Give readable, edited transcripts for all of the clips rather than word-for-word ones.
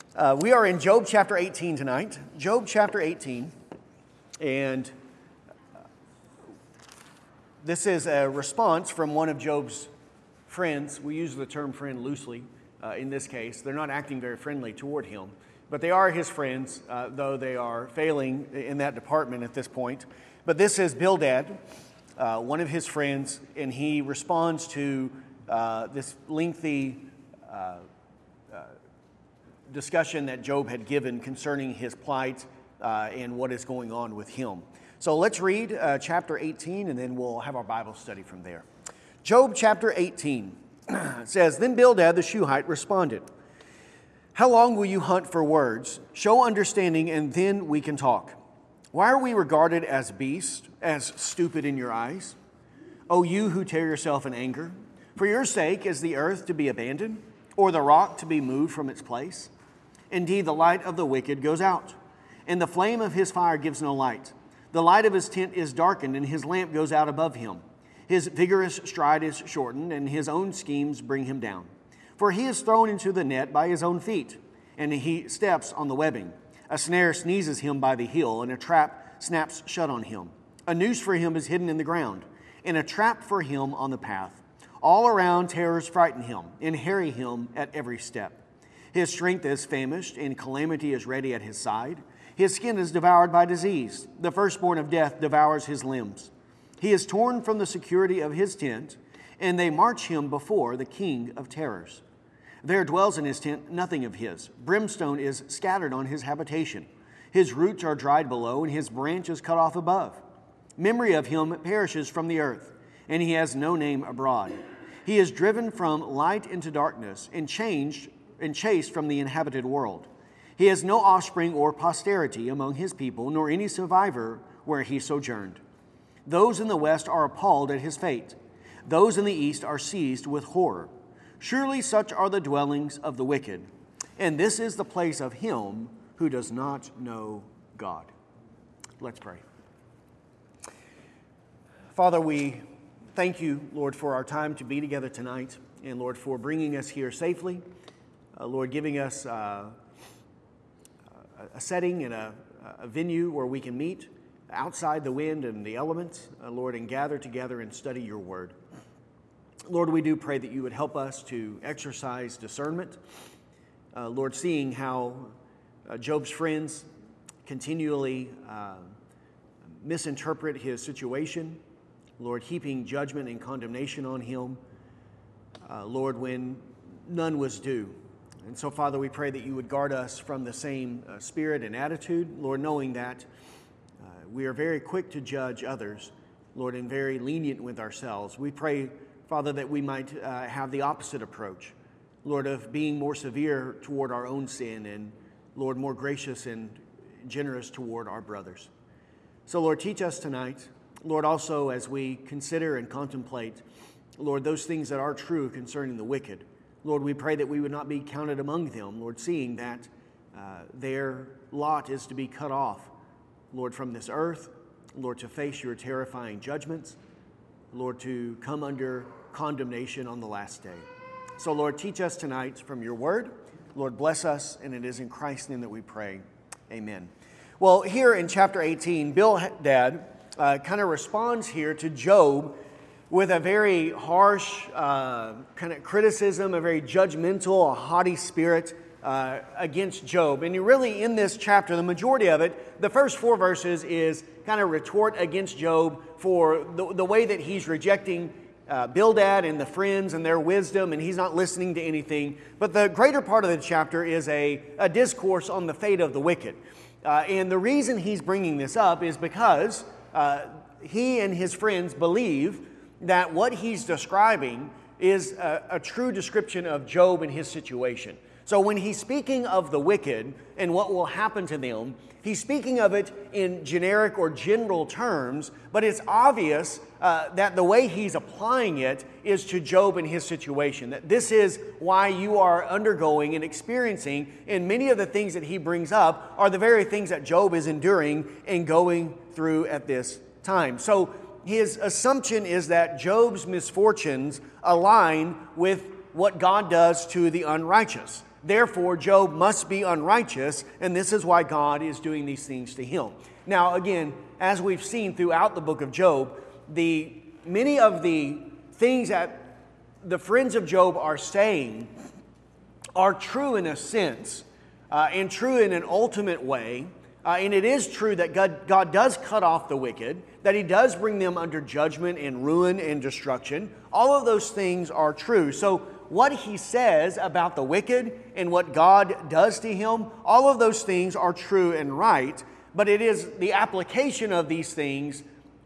We are in Job chapter 18 tonight. Job chapter 18. And this is a response from one of Job's friends. We use the term friend loosely in this case. They're not acting very friendly toward him. But they are his friends, though they are failing in that department at this point. But this is Bildad, one of his friends, and he responds to this lengthy discussion that Job had given concerning his plight and what is going on with him. So let's read chapter 18, and then we'll have our Bible study from there. Job chapter 18 says, Then Bildad the Shuhite responded, How long will you hunt for words? Show understanding, and then we can talk. Why are we regarded as beasts, as stupid in your eyes? O you who tear yourself in anger, for your sake is the earth to be abandoned, or the rock to be moved from its place? Indeed, the light of the wicked goes out, and the flame of his fire gives no light. The light of his tent is darkened, and his lamp goes out above him. His vigorous stride is shortened, and his own schemes bring him down. For he is thrown into the net by his own feet, and he steps on the webbing. A snare sneezes him by the heel, and a trap snaps shut on him. A noose for him is hidden in the ground, and a trap for him on the path. All around terrors frighten him, and harry him at every step. His strength is famished, and calamity is ready at his side. His skin is devoured by disease. The firstborn of death devours his limbs. He is torn from the security of his tent, and they march him before the king of terrors. There dwells in his tent nothing of his. Brimstone is scattered on his habitation. His roots are dried below, and his branch is cut off above. Memory of him perishes from the earth, and he has no name abroad. He is driven from light into darkness, and chased from the inhabited world. He has no offspring or posterity among his people, nor any survivor where he sojourned. Those in the west are appalled at his fate. Those in the east are seized with horror. Surely such are the dwellings of the wicked, and this is the place of him who does not know God. Let's pray. Father, we thank you, Lord, for our time to be together tonight, and Lord, for bringing us here safely. Lord, giving us a setting and a venue where we can meet outside the wind and the elements, Lord, and gather together and study your word. Lord, we do pray that you would help us to exercise discernment. Lord, seeing how Job's friends continually misinterpret his situation, Lord, heaping judgment and condemnation on him, Lord, when none was due. And so, Father, we pray that you would guard us from the same spirit and attitude, Lord, knowing that we are very quick to judge others, Lord, and very lenient with ourselves. We pray, Father, that we might have the opposite approach, Lord, of being more severe toward our own sin and, Lord, more gracious and generous toward our brothers. So, Lord, teach us tonight, Lord, also as we consider and contemplate, Lord, those things that are true concerning the wicked. Lord, we pray that we would not be counted among them, Lord, seeing that their lot is to be cut off, Lord, from this earth, Lord, to face your terrifying judgments, Lord, to come under condemnation on the last day. So, Lord, teach us tonight from your word. Lord, bless us, and it is in Christ's name that we pray. Amen. Well, here in chapter 18, Bildad kind of responds here to Job with a very harsh kind of criticism, a very judgmental, a haughty spirit against Job. And really in this chapter, the majority of it, the first 4 verses is kind of retort against Job for the way that he's rejecting Bildad and the friends and their wisdom, and he's not listening to anything. But the greater part of the chapter is a discourse on the fate of the wicked. And the reason he's bringing this up is because he and his friends believe that what he's describing is a true description of Job and his situation. So when he's speaking of the wicked and what will happen to them, he's speaking of it in generic or general terms, but it's obvious that the way he's applying it is to Job and his situation. That this is why you are undergoing and experiencing, and many of the things that he brings up are the very things that Job is enduring and going through at this time. So his assumption is that Job's misfortunes align with what God does to the unrighteous. Therefore, Job must be unrighteous, and this is why God is doing these things to him. Now, again, as we've seen throughout the book of Job, many of the things that the friends of Job are saying are true in a sense, and true in an ultimate way. And it is true that God does cut off the wicked, that He does bring them under judgment and ruin and destruction. All of those things are true. So what He says about the wicked and what God does to him, all of those things are true and right, but it is the application of these things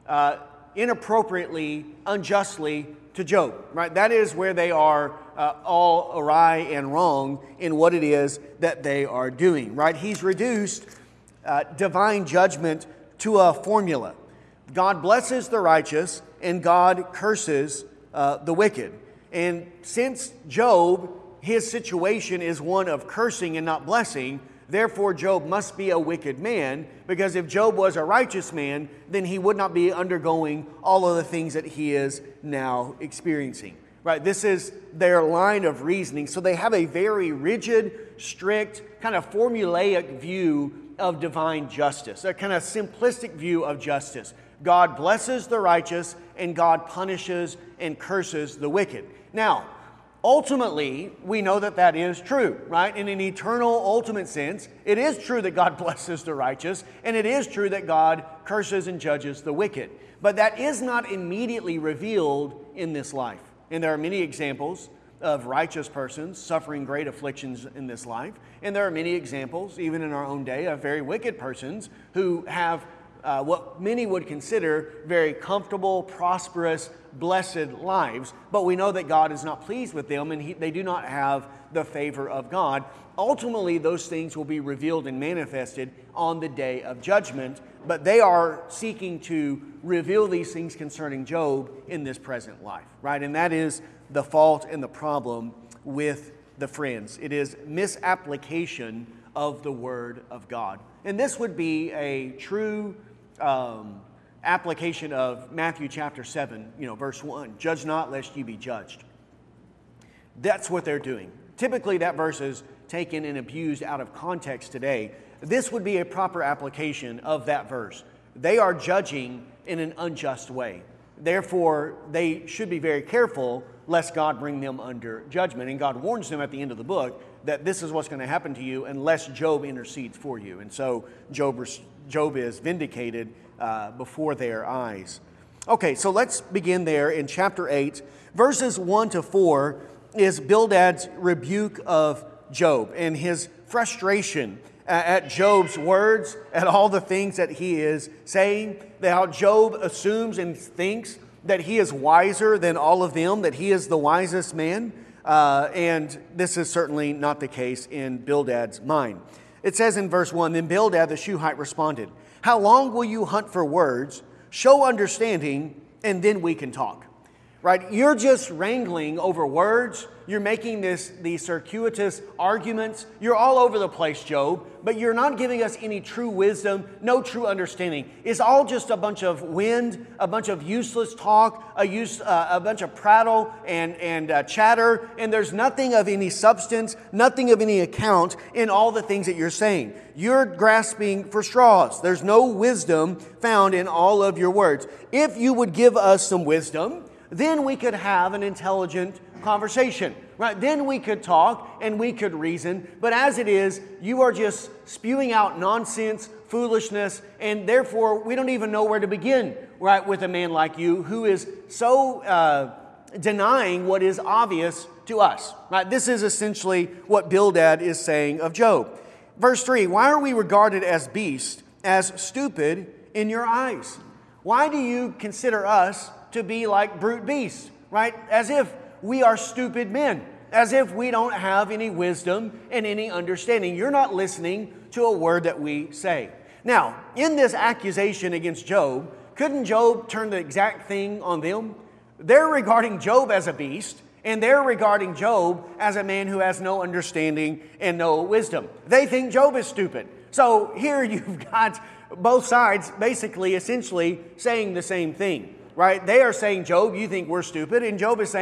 inappropriately, unjustly to Job, right? That is where they are all awry and wrong in what it is that they are doing, right? He's reduced divine judgment to a formula. God blesses the righteous and God curses the wicked. And since Job, his situation is one of cursing and not blessing, therefore Job must be a wicked man, because if Job was a righteous man, then he would not be undergoing all of the things that he is now experiencing. Right? This is their line of reasoning. So they have a very rigid, strict, kind of formulaic view of divine justice, a kind of simplistic view of justice. God blesses the righteous and God punishes and curses the wicked. Now, ultimately, we know that that is true, right? In an eternal, ultimate sense, it is true that God blesses the righteous, and it is true that God curses and judges the wicked. But that is not immediately revealed in this life. And there are many examples of righteous persons suffering great afflictions in this life. And there are many examples, even in our own day, of very wicked persons who have what many would consider very comfortable, prosperous, blessed lives. But we know that God is not pleased with them, and they do not have the favor of God. Ultimately, those things will be revealed and manifested on the day of judgment. But they are seeking to reveal these things concerning Job in this present life, right? And that is the fault and the problem with the friends. It is misapplication of the Word of God. And this would be a true application of Matthew chapter 7, verse 1. Judge not, lest you be judged. That's what they're doing. Typically, that verse is taken and abused out of context today. This would be a proper application of that verse. They are judging in an unjust way. Therefore, they should be very careful lest God bring them under judgment. And God warns them at the end of the book that this is what's going to happen to you unless Job intercedes for you. And so Job is vindicated before their eyes. Okay, so let's begin there in chapter 8. Verses 1 to 4 is Bildad's rebuke of Job and his frustration at Job's words, at all the things that he is saying, that how Job assumes and thinks that he is wiser than all of them, that he is the wisest man. And this is certainly not the case in Bildad's mind. It says in verse 1, Then Bildad the Shuhite responded, How long will you hunt for words? Show understanding, and then we can talk. Right? You're just wrangling over words. You're making these circuitous arguments. You're all over the place, Job, but you're not giving us any true wisdom, no true understanding. It's all just a bunch of wind, a bunch of useless talk, a bunch of prattle and chatter, and there's nothing of any substance, nothing of any account in all the things that you're saying. You're grasping for straws. There's no wisdom found in all of your words. If you would give us some wisdom, then we could have an intelligent conversation, right? Then we could talk and we could reason. But as it is, you are just spewing out nonsense, foolishness, and therefore we don't even know where to begin, right, with a man like you who is so denying what is obvious to us, right? This is essentially what Bildad is saying of Job. Verse 3, Why are we regarded as beasts, as stupid in your eyes? Why do you consider us to be like brute beasts, right? As if we are stupid men, as if we don't have any wisdom and any understanding. You're not listening to a word that we say. Now, in this accusation against Job, couldn't Job turn the exact thing on them? They're regarding Job as a beast, and they're regarding Job as a man who has no understanding and no wisdom. They think Job is stupid. So here you've got both sides basically essentially saying the same thing. Right? They are saying, Job, you think we're stupid. And Job is saying,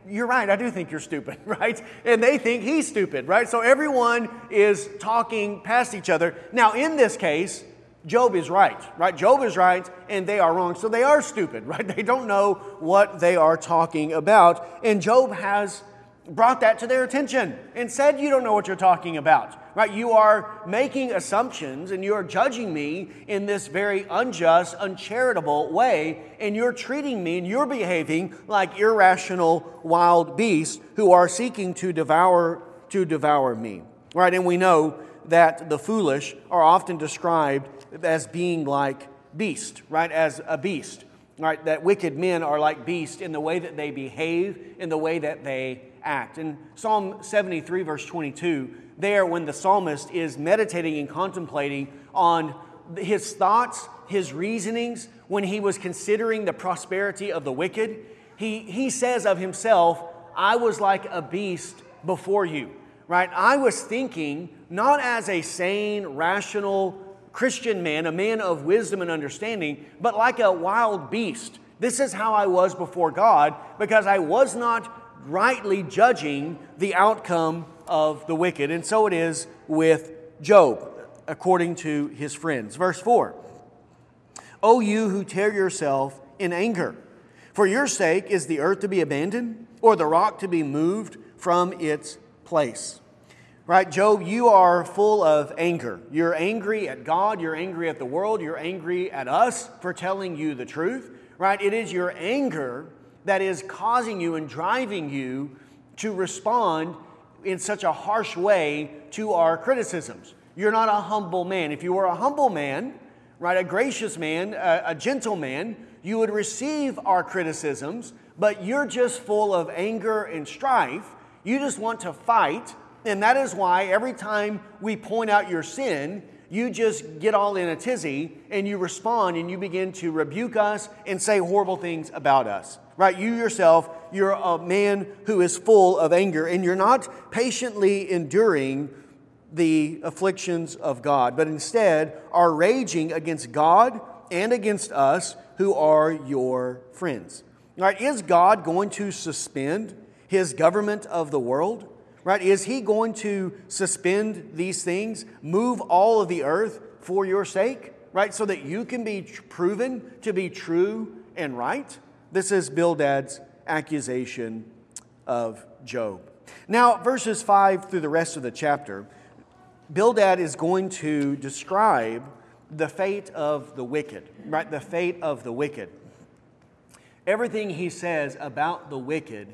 you're right, I do think you're stupid, right? And they think he's stupid, right? So everyone is talking past each other. Now, in this case, Job is right? Job is right, and they are wrong. So they are stupid, right? They don't know what they are talking about. And Job has brought that to their attention and said, you don't know what you're talking about, right? You are making assumptions and you are judging me in this very unjust, uncharitable way, and you're treating me and you're behaving like irrational wild beasts who are seeking to devour me, right? And we know that the foolish are often described as being like beast, right? As a beast, right? That wicked men are like beasts in the way that they behave, in the way that they act. In Psalm 73, verse 22, there when the psalmist is meditating and contemplating on his thoughts, his reasonings, when he was considering the prosperity of the wicked, he says of himself, I was like a beast before you, right? I was thinking not as a sane, rational Christian man, a man of wisdom and understanding, but like a wild beast. This is how I was before God, because I was not rightly judging the outcome of the wicked. And so it is with Job, according to his friends. Verse 4, O you who tear yourself in anger, for your sake is the earth to be abandoned, or the rock to be moved from its place. Right, Job, you are full of anger. You're angry at God, you're angry at the world, you're angry at us for telling you the truth. Right, it is your anger that is causing you and driving you to respond in such a harsh way to our criticisms. You're not a humble man. If you were a humble man, right, a gracious man, a gentle man, you would receive our criticisms, but you're just full of anger and strife. You just want to fight, and that is why every time we point out your sin, you just get all in a tizzy and you respond and you begin to rebuke us and say horrible things about us. Right? You yourself, you're a man who is full of anger, and you're not patiently enduring the afflictions of God, but instead are raging against God and against us who are your friends. Right? Is God going to suspend His government of the world? Right? Is He going to suspend these things, move all of the earth for your sake? Right? So that you can be proven to be true and right? This is Bildad's accusation of Job. Now, verses 5 through the rest of the chapter, Bildad is going to describe the fate of the wicked, right? The fate of the wicked. Everything he says about the wicked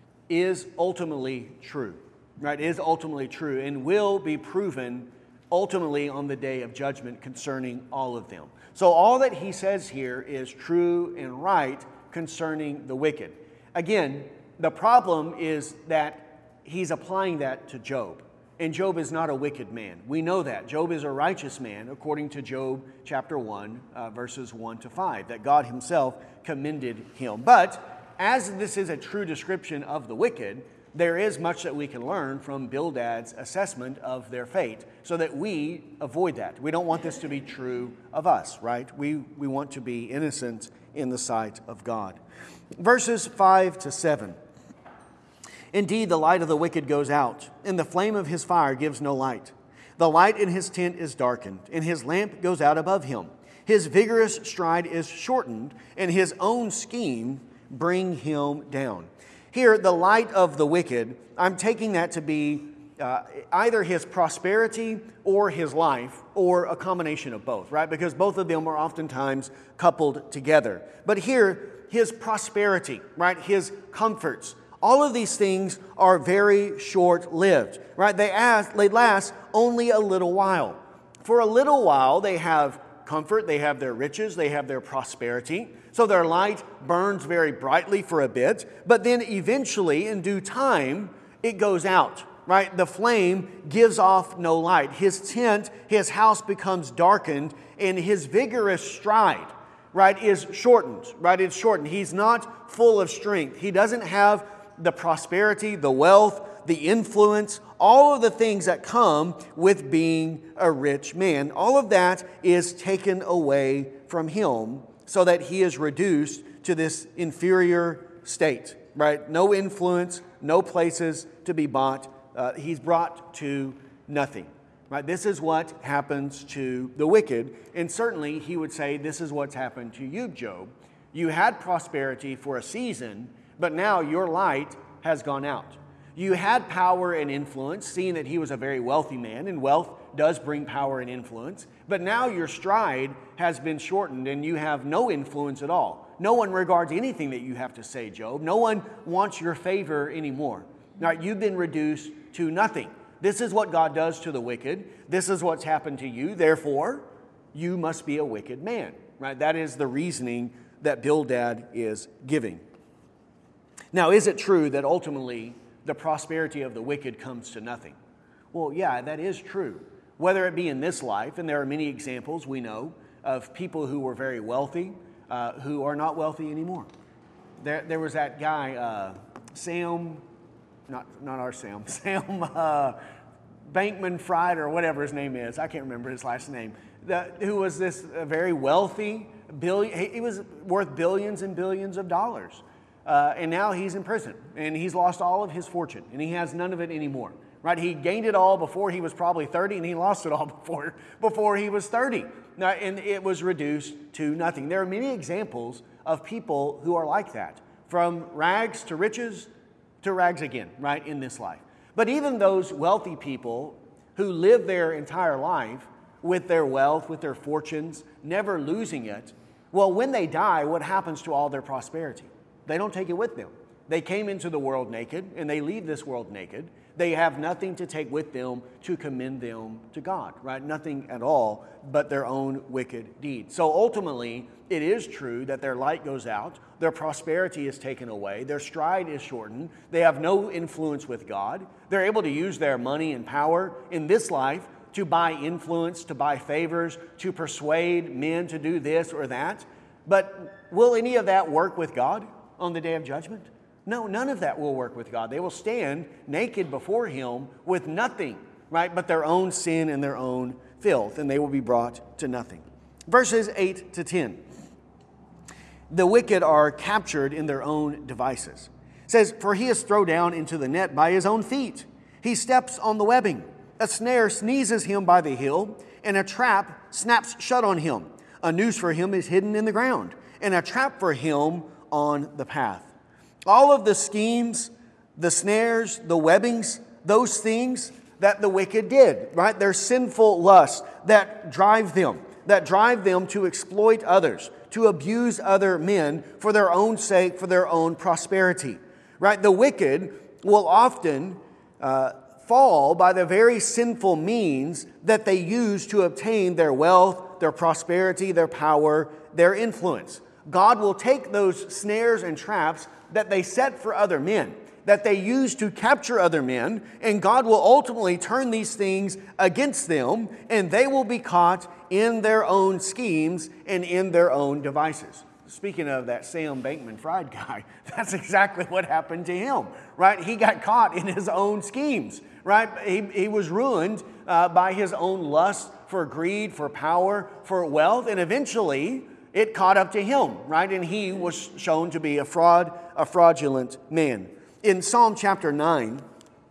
is ultimately true, right? Is ultimately true and will be proven ultimately on the day of judgment concerning all of them. So all that he says here is true and right concerning the wicked. Again, the problem is that he's applying that to Job. And Job is not a wicked man. We know that. Job is a righteous man, according to Job chapter 1, verses 1 to 5, that God himself commended him. But as this is a true description of the wicked, there is much that we can learn from Bildad's assessment of their fate so that we avoid that. We don't want this to be true of us, right? We want to be innocent in the sight of God. Verses 5 to 7. Indeed, the light of the wicked goes out, and the flame of his fire gives no light. The light in his tent is darkened, and his lamp goes out above him. His vigorous stride is shortened, and his own scheme bring him down. Here, the light of the wicked, I'm taking that to be either his prosperity or his life, or a combination of both, right? Because both of them are oftentimes coupled together. But here, his prosperity, right? His comforts, all of these things are very short-lived, right? They last only a little while. For a little while, they have comfort, they have their riches, they have their prosperity. So their light burns very brightly for a bit, but then eventually, in due time, it goes out, right? The flame gives off no light. His tent, his house becomes darkened, and his vigorous stride, right, is shortened, right? It's shortened. He's not full of strength. He doesn't have the prosperity, the wealth, the influence, all of the things that come with being a rich man. All of that is taken away from him so that he is reduced to this inferior state. right? No influence, no places to be bought. He's brought to nothing, right? This is what happens to the wicked. And certainly he would say, this is what's happened to you, Job. You had prosperity for a season, but now your light has gone out. You had power and influence, seeing that he was a very wealthy man, and wealth does bring power and influence. But now your stride has been shortened and you have no influence at all. No one regards anything that you have to say, Job. No one wants your favor anymore. Now, you've been reduced to nothing. This is what God does to the wicked. This is what's happened to you. Therefore, you must be a wicked man. Right? That is the reasoning that Bildad is giving. Now, is it true that ultimately the prosperity of the wicked comes to nothing? Well, yeah, that is true. Whether it be in this life, and there are many examples we know of people who were very wealthy, who are not wealthy anymore. There was that guy, Sam, not our Sam, Sam Bankman-Fried or whatever his name is. I can't remember his last name. Who was this very wealthy, he was worth billions and billions of dollars. And now he's in prison, and he's lost all of his fortune, and he has none of it anymore. Right? He gained it all before he was probably 30, and he lost it all before he was 30. Now, and it was reduced to nothing. There are many examples of people who are like that, from rags to riches to rags again, right, in this life. But even those wealthy people who live their entire life with their wealth, with their fortunes, never losing it, well, when they die, what happens to all their prosperity? They don't take it with them. They came into the world naked, and they leave this world naked. They have nothing to take with them to commend them to God, right? Nothing at all but their own wicked deeds. So ultimately, it is true that their light goes out, their prosperity is taken away, their stride is shortened, they have no influence with God. They're able to use their money and power in this life to buy influence, to buy favors, to persuade men to do this or that. But will any of that work with God on the day of judgment? No, none of that will work with God. They will stand naked before Him with nothing, right, but their own sin and their own filth, and they will be brought to nothing. Verses 8 to 10. The wicked are captured in their own devices. It says, "For he is thrown down into the net by his own feet. He steps on the webbing. A snare sneezes him by the heel, and a trap snaps shut on him. A noose for him is hidden in the ground, and a trap for him on the path." All of the schemes, the snares, the webbings, those things that the wicked did, right? Their sinful lusts that drive them to exploit others, to abuse other men for their own sake, for their own prosperity, right? The wicked will often fall by the very sinful means that they use to obtain their wealth, their prosperity, their power, their influence. God will take those snares and traps that they set for other men, that they use to capture other men, and God will ultimately turn these things against them, and they will be caught in their own schemes and in their own devices. Speaking of that Sam Bankman-Fried guy, that's exactly what happened to him, right? He got caught in his own schemes, right? He was ruined by his own lust for greed, for power, for wealth, and eventually it caught up to him, right? And he was shown to be a fraudulent man. In Psalm chapter 9,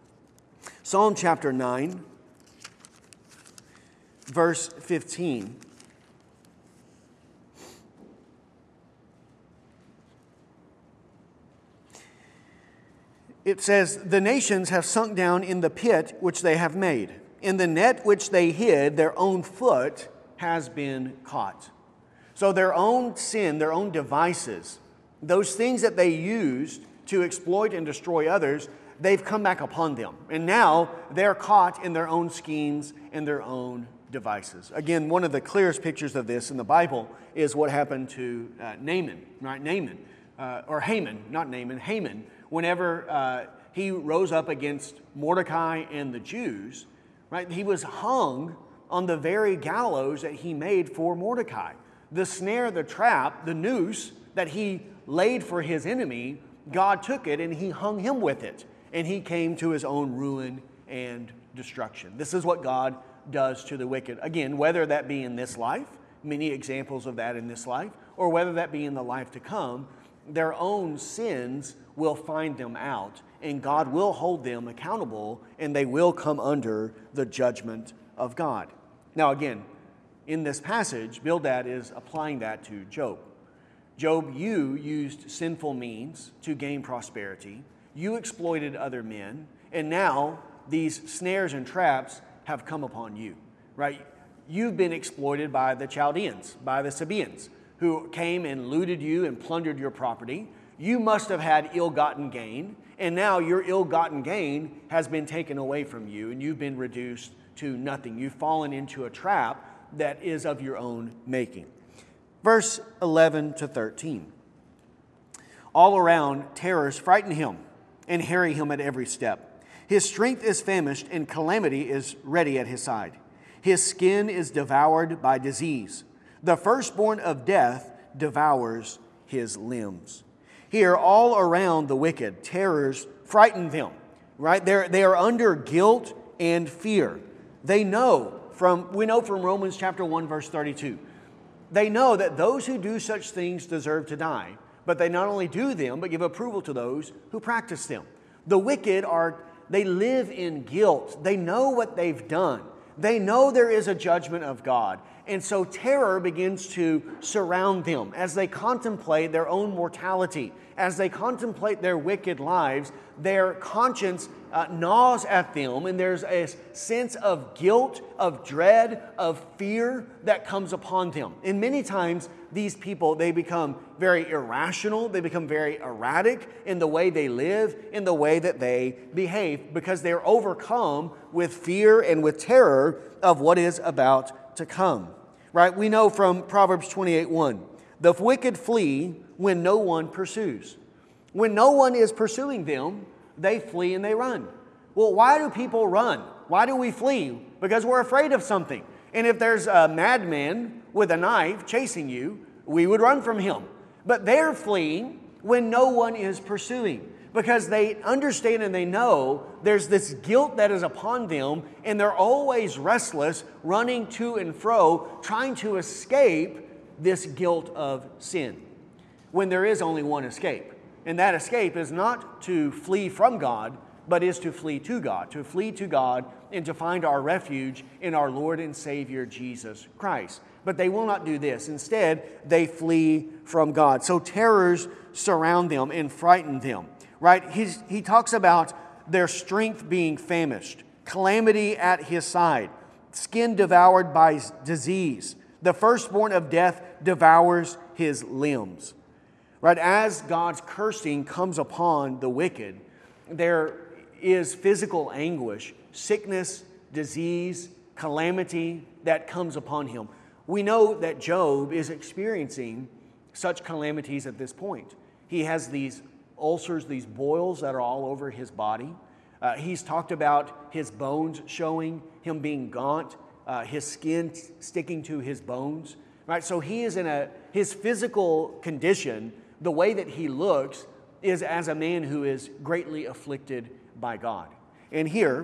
verse 15, it says, "The nations have sunk down in the pit which they have made. In the net which they hid, their own foot has been caught." So their own sin, their own devices, those things that they used to exploit and destroy others, they've come back upon them. And now they're caught in their own schemes and their own devices. Again, one of the clearest pictures of this in the Bible is what happened to Naaman, right? Haman. Whenever he rose up against Mordecai and the Jews, right? He was hung on the very gallows that he made for Mordecai. The snare, the trap, the noose that he laid for his enemy, God took it and He hung him with it. And he came to his own ruin and destruction. This is what God does to the wicked. Again, whether that be in this life, many examples of that in this life, or whether that be in the life to come, their own sins will find them out, and God will hold them accountable, and they will come under the judgment of God. Now again, in this passage, Bildad is applying that to Job. Job, you used sinful means to gain prosperity. You exploited other men, and now these snares and traps have come upon you, right? You've been exploited by the Chaldeans, by the Sabaeans, who came and looted you and plundered your property. You must have had ill-gotten gain, and now your ill-gotten gain has been taken away from you, and you've been reduced to nothing. You've fallen into a trap that is of your own making. Verse 11 to 13. All around, terrors frighten him and harry him at every step. His strength is famished, and calamity is ready at his side. His skin is devoured by disease. The firstborn of death devours his limbs. Here, all around the wicked, terrors frighten them, right? They are under guilt and fear. We know from Romans chapter 1, verse 32. They know that those who do such things deserve to die, but they not only do them, but give approval to those who practice them. The wicked they live in guilt. They know what they've done. They know there is a judgment of God. And so terror begins to surround them as they contemplate their own mortality, as they contemplate their wicked lives. Their conscience gnaws at them, and there's a sense of guilt, of dread, of fear that comes upon them. And many times these people, they become very irrational, they become very erratic in the way they live, in the way that they behave, because they're overcome with fear and with terror of what is about to come. Right? We know from Proverbs 28:1, the wicked flee when no one pursues. When no one is pursuing them, they flee and they run. Well, why do people run? Why do we flee? Because we're afraid of something. And if there's a madman with a knife chasing you, we would run from him. But they're fleeing when no one is pursuing, because they understand and they know there's this guilt that is upon them, and they're always restless, running to and fro, trying to escape this guilt of sin, when there is only one escape. And that escape is not to flee from God, but is to flee to God and to find our refuge in our Lord and Savior, Jesus Christ. But they will not do this. Instead, they flee from God. So terrors surround them and frighten them. Right? He talks about their strength being famished, calamity at his side, skin devoured by disease. The firstborn of death devours his limbs. Right? As God's cursing comes upon the wicked, there is physical anguish, sickness, disease, calamity that comes upon him. We know that Job is experiencing such calamities at this point. He has these ulcers, these boils that are all over his body. He's talked about his bones showing, him being gaunt, his skin sticking to his bones. Right? So he is in his physical condition, the way that he looks is as a man who is greatly afflicted by God. And here,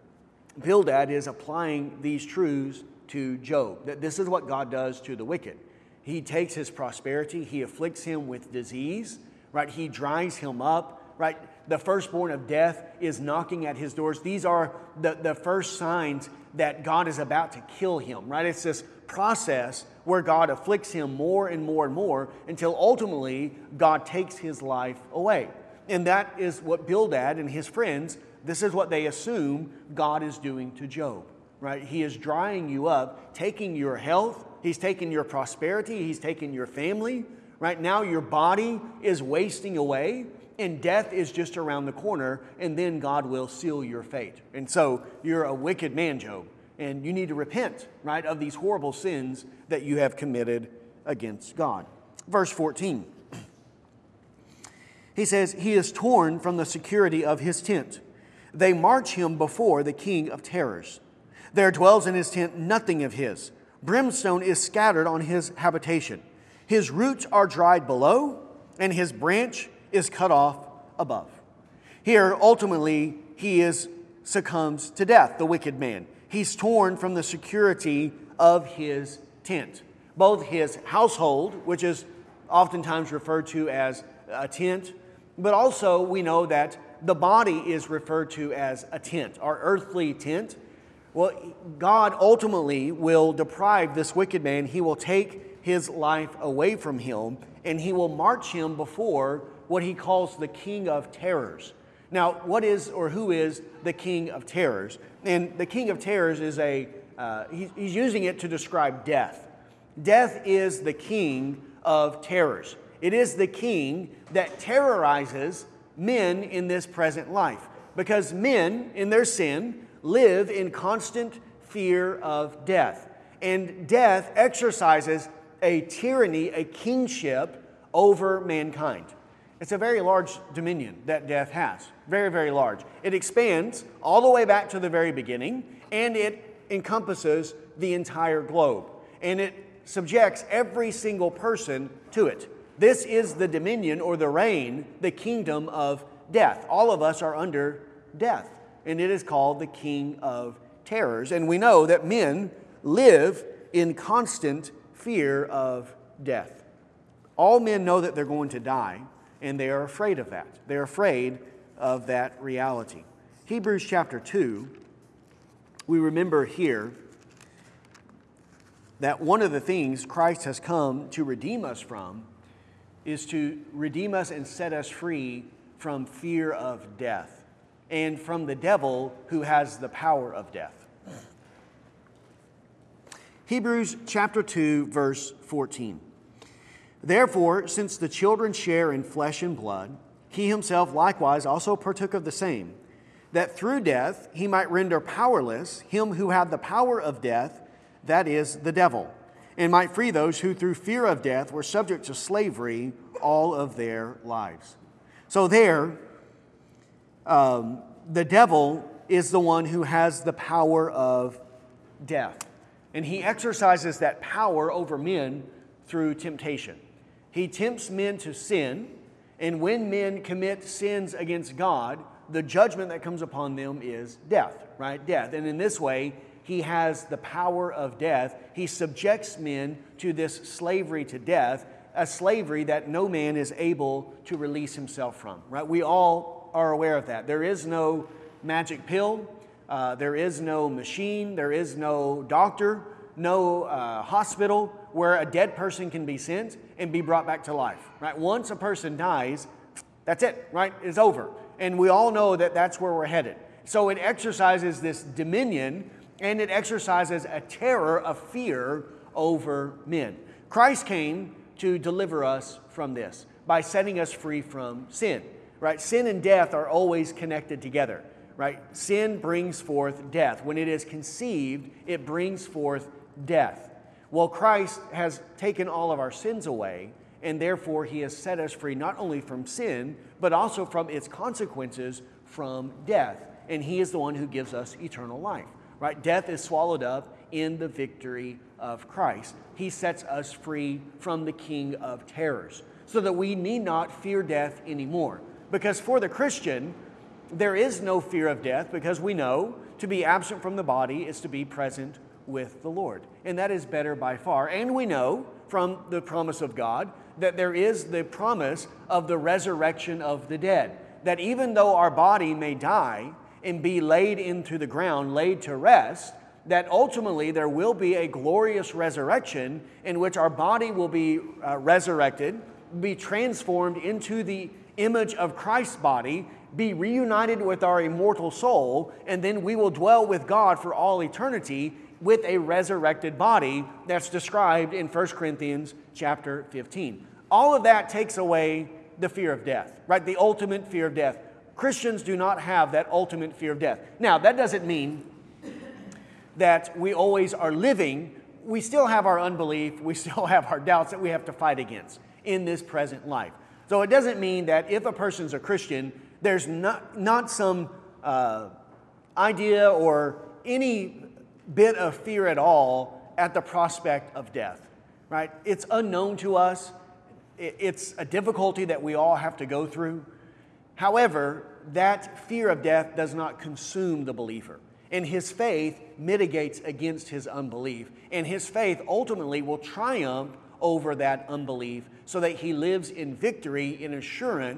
Bildad is applying these truths to Job, that this is what God does to the wicked. He takes his prosperity, he afflicts him with disease, right? He dries him up, right? The firstborn of death is knocking at his doors. These are the first signs that God is about to kill him, right? It's this process where God afflicts him more and more and more until ultimately God takes his life away. And that is what Bildad and his friends, this is what they assume God is doing to Job, right? He is drying you up, taking your health, he's taking your prosperity, he's taking your family. Right now your body is wasting away, and death is just around the corner, and then God will seal your fate. And so you're a wicked man, Job, and you need to repent, right, of these horrible sins that you have committed against God. Verse 14. He says, he is torn from the security of his tent. They march him before the king of terrors. There dwells in his tent nothing of his. Brimstone is scattered on his habitation. His roots are dried below, and his branch is cut off above. Here, ultimately, he succumbs to death, the wicked man. He's torn from the security of his tent. Both his household, which is oftentimes referred to as a tent, but also we know that the body is referred to as a tent, our earthly tent. Well, God ultimately will deprive this wicked man. He will take his life away from him, and he will march him before what he calls the King of Terrors. Now, what is or who is the King of Terrors? And the King of Terrors is he's using it to describe death. Death is the king of terrors. It is the king that terrorizes men in this present life, because men in their sin live in constant fear of death. And death exercises a tyranny, a kingship over mankind. It's a very large dominion that death has. Very, very large. It expands all the way back to the very beginning, and it encompasses the entire globe. And it subjects every single person to it. This is the dominion or the reign, the kingdom of death. All of us are under death, and it is called the King of Terrors. And we know that men live in constant fear of death. All men know that they're going to die, and they are afraid of that. They're afraid of that reality. Hebrews chapter 2, we remember here that one of the things Christ has come to redeem us from is to redeem us and set us free from fear of death and from the devil who has the power of death. Hebrews chapter 2, verse 14. Therefore, since the children share in flesh and blood, he himself likewise also partook of the same, that through death he might render powerless him who had the power of death, that is, the devil, and might free those who through fear of death were subject to slavery all of their lives. So there, the devil is the one who has the power of death. And he exercises that power over men through temptation. He tempts men to sin, and when men commit sins against God, the judgment that comes upon them is death, right? Death. And in this way, he has the power of death. He subjects men to this slavery to death, a slavery that no man is able to release himself from, right? We all are aware of that. There is no magic pill. There is no machine. There is no doctor, no hospital where a dead person can be sent and be brought back to life, right? Once a person dies, that's it, right? It's over. And we all know that that's where we're headed. So it exercises this dominion, and it exercises a terror, a fear over men. Christ came to deliver us from this by setting us free from sin, right? Sin and death are always connected together, right? Sin brings forth death. When it is conceived, it brings forth death. Well, Christ has taken all of our sins away, and therefore he has set us free not only from sin, but also from its consequences from death. And he is the one who gives us eternal life, right? Death is swallowed up in the victory of Christ. He sets us free from the King of Terrors so that we need not fear death anymore. Because for the Christian, there is no fear of death, because we know to be absent from the body is to be present with the Lord. And that is better by far. And we know from the promise of God that there is the promise of the resurrection of the dead. That even though our body may die and be laid into the ground, laid to rest, that ultimately there will be a glorious resurrection in which our body will be resurrected, be transformed into the image of Christ's body, be reunited with our immortal soul, and then we will dwell with God for all eternity with a resurrected body that's described in 1 Corinthians chapter 15. All of that takes away the fear of death, right? The ultimate fear of death. Christians do not have that ultimate fear of death. Now, that doesn't mean that we always are living. We still have our unbelief. We still have our doubts that we have to fight against in this present life. So it doesn't mean that if a person's a Christian, there's not some idea or any bit of fear at all at the prospect of death, right? It's unknown to us. It's a difficulty that we all have to go through. However, that fear of death does not consume the believer. And his faith mitigates against his unbelief. And his faith ultimately will triumph over that unbelief so that he lives in victory, in assurance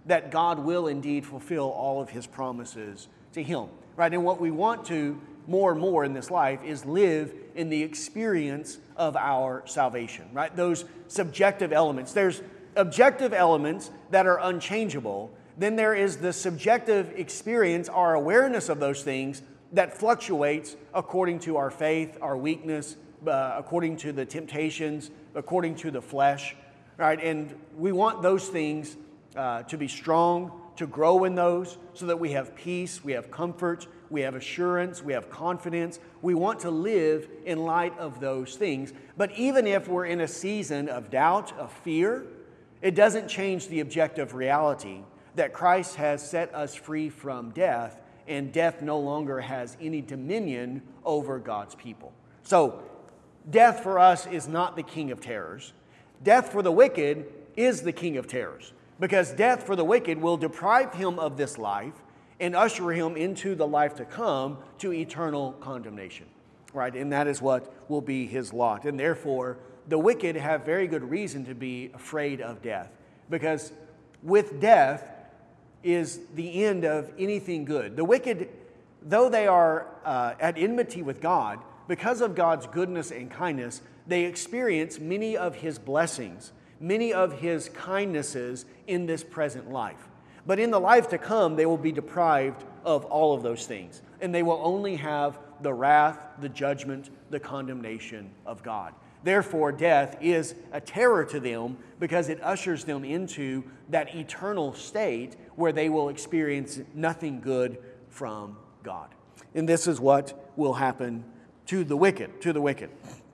that God will indeed fulfill all of his promises to him, right? And what we want to more and more in this life is live in the experience of our salvation, right? Those subjective elements. There's objective elements that are unchangeable. Then there is the subjective experience, our awareness of those things that fluctuates according to our faith, our weakness, according to the temptations, according to the flesh, right? And we want those things to be strong, to grow in those so that we have peace, we have comfort, we have assurance, we have confidence. We want to live in light of those things. But even if we're in a season of doubt, of fear, it doesn't change the objective reality that Christ has set us free from death, and death no longer has any dominion over God's people. So, death for us is not the king of terrors. Death for the wicked is the king of terrors, because death for the wicked will deprive him of this life and usher him into the life to come, to eternal condemnation, right? And that is what will be his lot. And therefore, the wicked have very good reason to be afraid of death, because with death is the end of anything good. The wicked, though they are at enmity with God, because of God's goodness and kindness, they experience many of his blessings, many of his kindnesses in this present life. But in the life to come, they will be deprived of all of those things. And they will only have the wrath, the judgment, the condemnation of God. Therefore, death is a terror to them because it ushers them into that eternal state where they will experience nothing good from God. And this is what will happen to the wicked.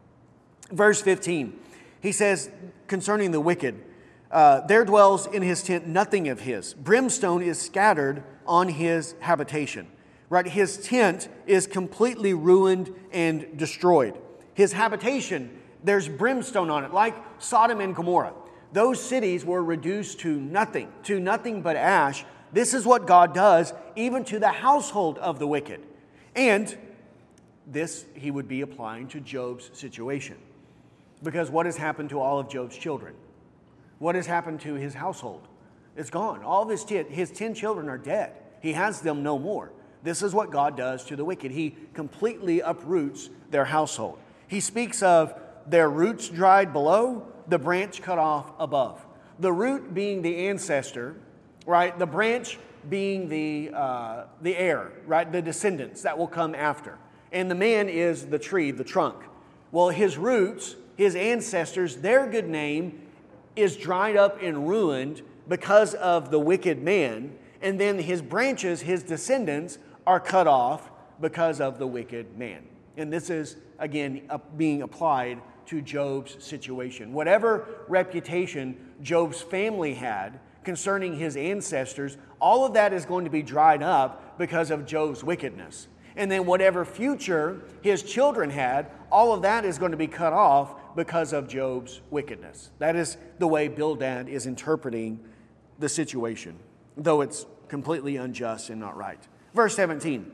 Verse 15, he says concerning the wicked, there dwells in his tent nothing of his. Brimstone is scattered on his habitation. Right? His tent is completely ruined and destroyed. His habitation, there's brimstone on it, like Sodom and Gomorrah. Those cities were reduced to nothing but ash. This is what God does even to the household of the wicked. And this he would be applying to Job's situation. Because what has happened to all of Job's children? What has happened to his household? It's gone. All of his 10 children are dead. He has them no more. This is what God does to the wicked. He completely uproots their household. He speaks of their roots dried below, the branch cut off above. The root being the ancestor, right? The branch being the heir, right? The descendants that will come after. And the man is the tree, the trunk. Well, his roots, his ancestors, their good name is dried up and ruined because of the wicked man. And then his branches, his descendants, are cut off because of the wicked man. And this is, again, being applied to Job's situation. Whatever reputation Job's family had concerning his ancestors, all of that is going to be dried up because of Job's wickedness. And then whatever future his children had, all of that is going to be cut off because of Job's wickedness. That is the way Bildad is interpreting the situation, though it's completely unjust and not right. Verse 17,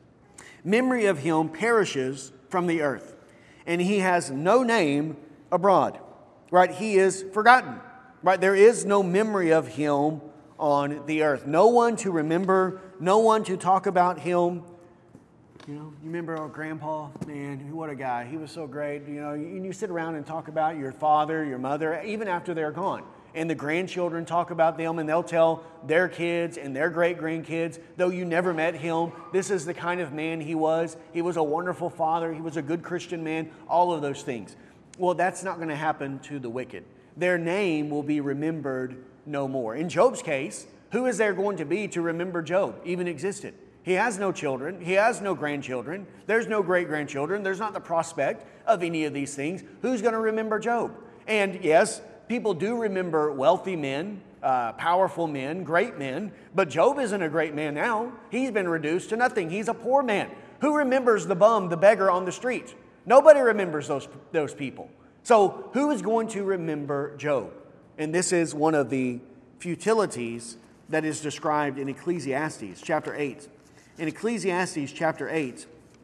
memory of him perishes from the earth, and he has no name abroad. Right? He is forgotten. Right? There is no memory of him on the earth. No one to remember, no one to talk about him. You know, you remember our grandpa? Man, what a guy. He was so great. You know, you sit around and talk about your father, your mother, even after they're gone. And the grandchildren talk about them, and they'll tell their kids and their great-grandkids, though you never met him, this is the kind of man he was. He was a wonderful father. He was a good Christian man, all of those things. Well, that's not going to happen to the wicked. Their name will be remembered no more. In Job's case, who is there going to be to remember Job even existed? He has no children. He has no grandchildren. There's no great-grandchildren. There's not the prospect of any of these things. Who's going to remember Job? And yes, people do remember wealthy men, powerful men, great men, but Job isn't a great man now. He's been reduced to nothing. He's a poor man. Who remembers the bum, the beggar on the street? Nobody remembers those people. So who is going to remember Job? And this is one of the futilities that is described in Ecclesiastes chapter 8. In Ecclesiastes chapter 8,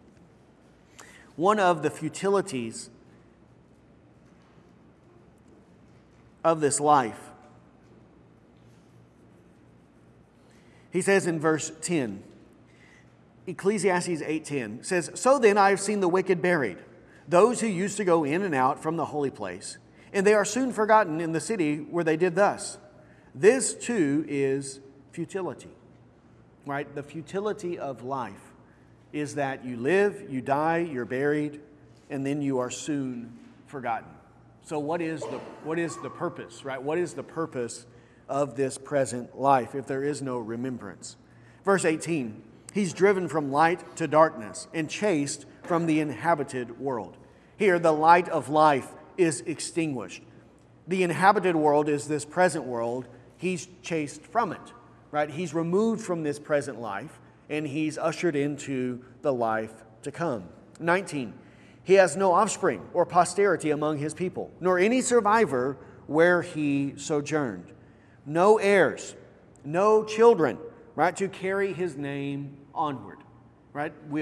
one of the futilities of this life He says in verse 10, Ecclesiastes 8:10 says, "So then I have seen the wicked buried, those who used to go in and out from the holy place, and they are soon forgotten in the city where they did thus. This too is futility." Right? The futility of life is that you live, you die, you're buried, and then you are soon forgotten. So what is the purpose, right? What is the purpose of this present life if there is no remembrance? Verse 18, "He's driven from light to darkness and chased from the inhabited world." Here, the light of life is extinguished. The inhabited world is this present world. He's chased from it, right? He's removed from this present life, and he's ushered into the life to come. 19, "He has no offspring or posterity among his people, nor any survivor where he sojourned. No heirs, no children," right, to carry his name onward, right? We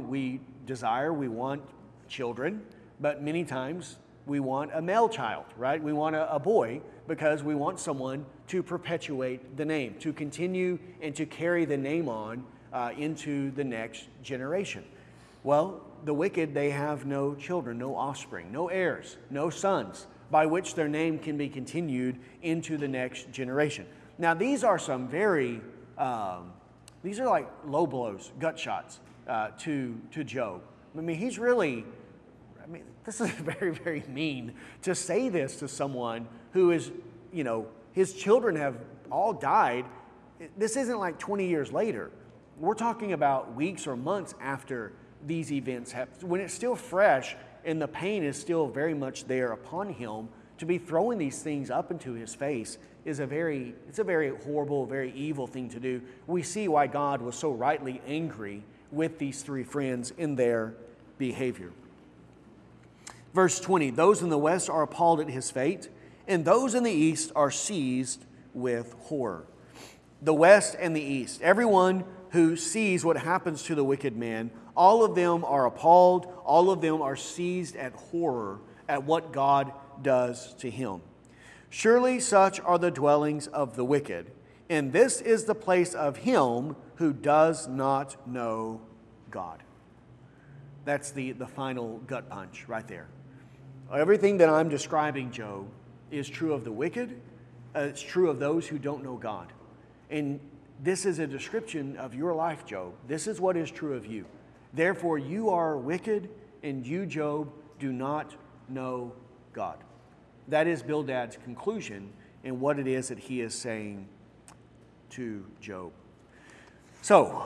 want children, but many times we want a male child, right? We want a boy because we want someone to perpetuate the name, to continue and to carry the name on into the next generation. Well, the wicked, they have no children, no offspring, no heirs, no sons by which their name can be continued into the next generation. Now, these are some very, these are like low blows, gut shots to Job. I mean, this is very, very mean to say this to someone who is, his children have all died. This isn't like 20 years later. We're talking about weeks or months after these events happen, when it's still fresh and the pain is still very much there upon him. To be throwing these things up into his face is a very horrible, very evil thing to do. We see why God was so rightly angry with these three friends in their behavior. Verse 20, "Those in the west are appalled at his fate, and those in the east are seized with horror." The west and the east, everyone who sees what happens to the wicked man, all of them are appalled, all of them are seized at horror at what God does to him. "Surely such are the dwellings of the wicked, and this is the place of him who does not know God." That's the final gut punch right there. Everything that I'm describing, Job, is true of the wicked. It's true of those who don't know God. And this is a description of your life, Job. This is what is true of you. Therefore, you are wicked, and you, Job, do not know God. That is Bildad's conclusion and what it is that he is saying to Job. So,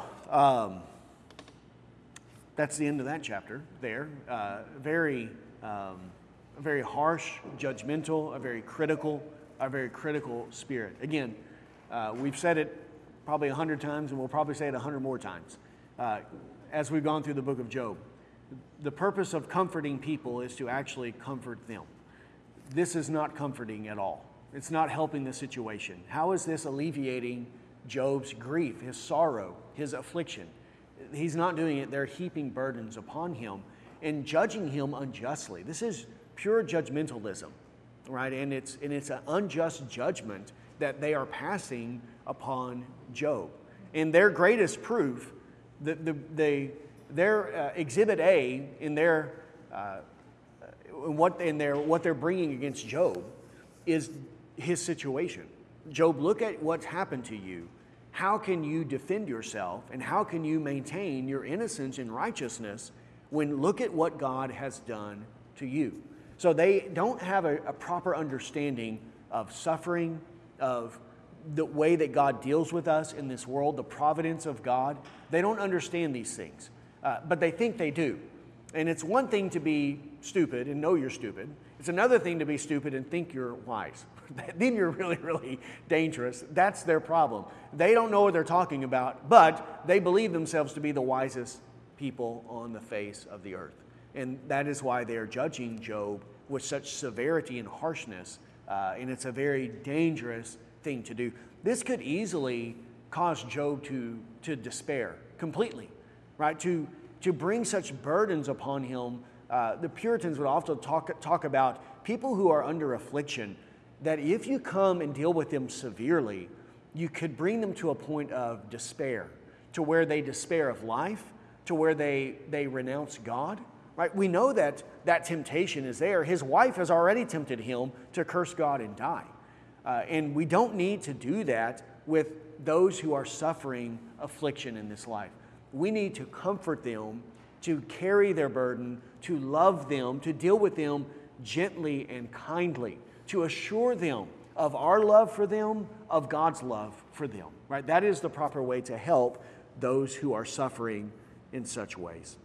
that's the end of that chapter there. Very harsh, judgmental, a very critical spirit. Again, we've said it probably 100 times, and we'll probably say it 100 more times as we've gone through the book of Job. The purpose of comforting people is to actually comfort them. This is not comforting at all. It's not helping the situation. How is this alleviating Job's grief, his sorrow, his affliction? He's not doing it. They're heaping burdens upon him and judging him unjustly. This is pure judgmentalism, right? And it's an unjust judgment that they are passing upon Job. And their greatest proof, their Exhibit A in what they're bringing against Job is his situation. Job, look at what's happened to you. How can you defend yourself, and how can you maintain your innocence and righteousness when look at what God has done to you? So they don't have a proper understanding of suffering, of the way that God deals with us in this world, the providence of God. They don't understand these things, but they think they do. And it's one thing to be stupid and know you're stupid. It's another thing to be stupid and think you're wise. Then you're really, really dangerous. That's their problem. They don't know what they're talking about, but they believe themselves to be the wisest people on the face of the earth. And that is why they're judging Job with such severity and harshness. And it's a very dangerous thing to do. This could easily cause Job to despair completely, right? To bring such burdens upon him. The Puritans would often talk about people who are under affliction, that if you come and deal with them severely, you could bring them to a point of despair, to where they despair of life, to where they renounce God. Right? We know that that temptation is there. His wife has already tempted him to curse God and die. And we don't need to do that with those who are suffering affliction in this life. We need to comfort them, to carry their burden, to love them, to deal with them gently and kindly, to assure them of our love for them, of God's love for them. Right? That is the proper way to help those who are suffering in such ways.